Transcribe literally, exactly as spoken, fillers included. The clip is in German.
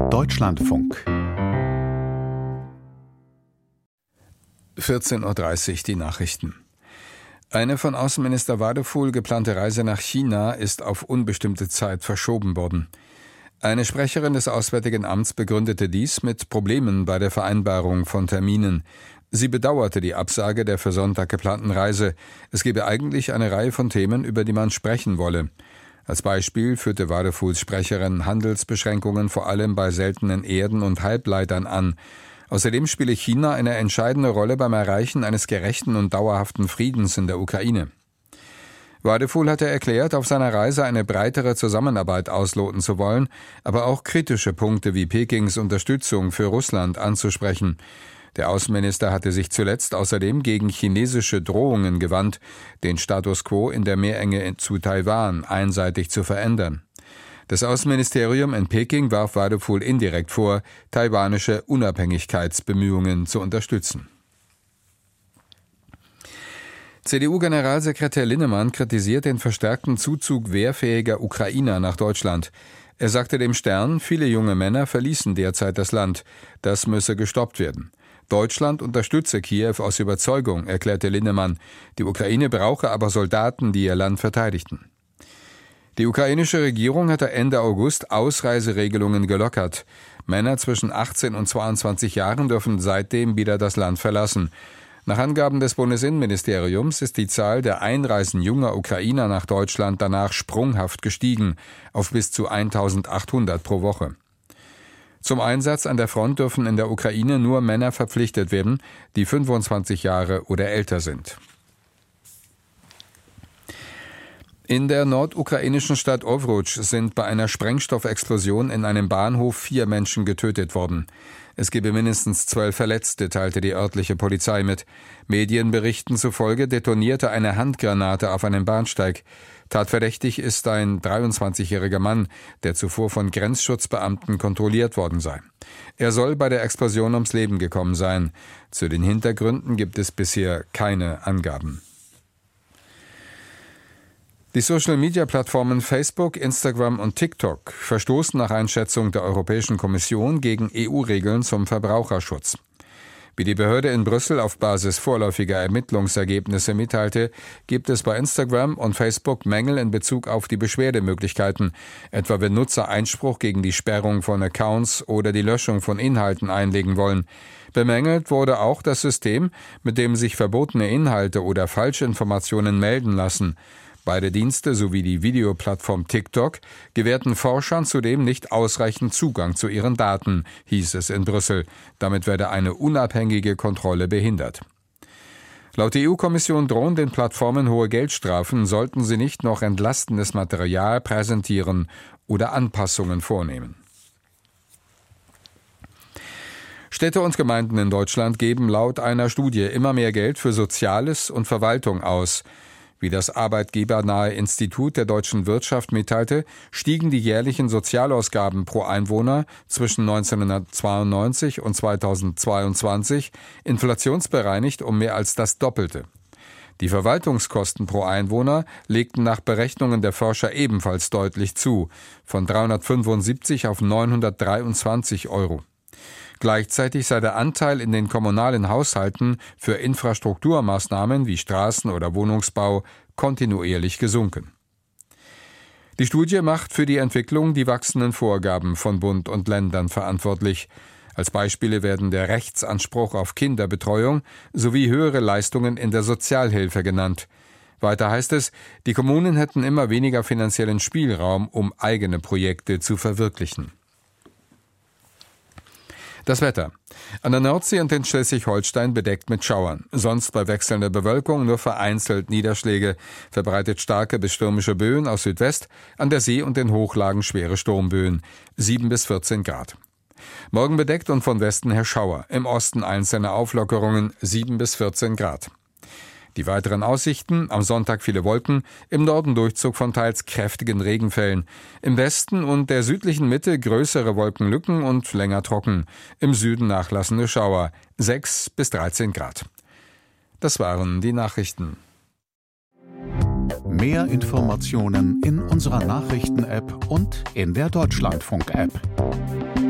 Deutschlandfunk. vierzehn Uhr dreißig, die Nachrichten. Eine von Außenminister Wadefuhl geplante Reise nach China ist auf unbestimmte Zeit verschoben worden. Eine Sprecherin des Auswärtigen Amts begründete dies mit Problemen bei der Vereinbarung von Terminen. Sie bedauerte die Absage der für Sonntag geplanten Reise. Es gebe eigentlich eine Reihe von Themen, über die man sprechen wolle. Als Beispiel führte Wadefuhls Sprecherin Handelsbeschränkungen vor allem bei seltenen Erden und Halbleitern an. Außerdem spiele China eine entscheidende Rolle beim Erreichen eines gerechten und dauerhaften Friedens in der Ukraine. Wadefuhl hatte erklärt, auf seiner Reise eine breitere Zusammenarbeit ausloten zu wollen, aber auch kritische Punkte wie Pekings Unterstützung für Russland anzusprechen. Der Außenminister hatte sich zuletzt außerdem gegen chinesische Drohungen gewandt, den Status quo in der Meerenge zu Taiwan einseitig zu verändern. Das Außenministerium in Peking warf Wadefuhl indirekt vor, taiwanische Unabhängigkeitsbemühungen zu unterstützen. C D U-Generalsekretär Linnemann kritisiert den verstärkten Zuzug wehrfähiger Ukrainer nach Deutschland. Er sagte dem Stern, viele junge Männer verließen derzeit das Land. Das müsse gestoppt werden. Deutschland unterstütze Kiew aus Überzeugung, erklärte Linnemann. Die Ukraine brauche aber Soldaten, die ihr Land verteidigten. Die ukrainische Regierung hatte Ende August Ausreiseregelungen gelockert. Männer zwischen achtzehn und zweiundzwanzig Jahren dürfen seitdem wieder das Land verlassen. Nach Angaben des Bundesinnenministeriums ist die Zahl der Einreisen junger Ukrainer nach Deutschland danach sprunghaft gestiegen, auf bis zu eintausendachthundert pro Woche. Zum Einsatz an der Front dürfen in der Ukraine nur Männer verpflichtet werden, die fünfundzwanzig Jahre oder älter sind. In der nordukrainischen Stadt Ovruch sind bei einer Sprengstoffexplosion in einem Bahnhof vier Menschen getötet worden. Es gebe mindestens zwölf Verletzte, teilte die örtliche Polizei mit. Medienberichten zufolge detonierte eine Handgranate auf einem Bahnsteig. Tatverdächtig ist ein dreiundzwanzigjähriger Mann, der zuvor von Grenzschutzbeamten kontrolliert worden sei. Er soll bei der Explosion ums Leben gekommen sein. Zu den Hintergründen gibt es bisher keine Angaben. Die Social-Media-Plattformen Facebook, Instagram und TikTok verstoßen nach Einschätzung der Europäischen Kommission gegen E U-Regeln zum Verbraucherschutz. Wie die Behörde in Brüssel auf Basis vorläufiger Ermittlungsergebnisse mitteilte, gibt es bei Instagram und Facebook Mängel in Bezug auf die Beschwerdemöglichkeiten, etwa wenn Nutzer Einspruch gegen die Sperrung von Accounts oder die Löschung von Inhalten einlegen wollen. Bemängelt wurde auch das System, mit dem sich verbotene Inhalte oder Falschinformationen melden lassen. Beide Dienste sowie die Videoplattform TikTok gewährten Forschern zudem nicht ausreichend Zugang zu ihren Daten, hieß es in Brüssel. Damit werde eine unabhängige Kontrolle behindert. Laut der E U-Kommission drohen den Plattformen hohe Geldstrafen, sollten sie nicht noch entlastendes Material präsentieren oder Anpassungen vornehmen. Städte und Gemeinden in Deutschland geben laut einer Studie immer mehr Geld für Soziales und Verwaltung aus. Wie das arbeitgebernahe Institut der deutschen Wirtschaft mitteilte, stiegen die jährlichen Sozialausgaben pro Einwohner zwischen neunzehnhundertzweiundneunzig und zweitausendzweiundzwanzig inflationsbereinigt um mehr als das Doppelte. Die Verwaltungskosten pro Einwohner legten nach Berechnungen der Forscher ebenfalls deutlich zu, von dreihundertfünfundsiebzig auf neunhundertdreiundzwanzig Euro. Gleichzeitig sei der Anteil in den kommunalen Haushalten für Infrastrukturmaßnahmen wie Straßen- oder Wohnungsbau kontinuierlich gesunken. Die Studie macht für die Entwicklung die wachsenden Vorgaben von Bund und Ländern verantwortlich. Als Beispiele werden der Rechtsanspruch auf Kinderbetreuung sowie höhere Leistungen in der Sozialhilfe genannt. Weiter heißt es, die Kommunen hätten immer weniger finanziellen Spielraum, um eigene Projekte zu verwirklichen. Das Wetter. An der Nordsee und in Schleswig-Holstein bedeckt mit Schauern. Sonst bei wechselnder Bewölkung nur vereinzelt Niederschläge. Verbreitet starke bis stürmische Böen aus Südwest. An der See und den Hochlagen schwere Sturmböen. sieben bis vierzehn Grad. Morgen bedeckt und von Westen her Schauer. Im Osten einzelne Auflockerungen. sieben bis vierzehn Grad. Die weiteren Aussichten: am Sonntag viele Wolken, im Norden Durchzug von teils kräftigen Regenfällen. Im Westen und der südlichen Mitte größere Wolkenlücken und länger trocken. Im Süden nachlassende Schauer, sechs bis dreizehn Grad. Das waren die Nachrichten. Mehr Informationen in unserer Nachrichten-App und in der Deutschlandfunk-App.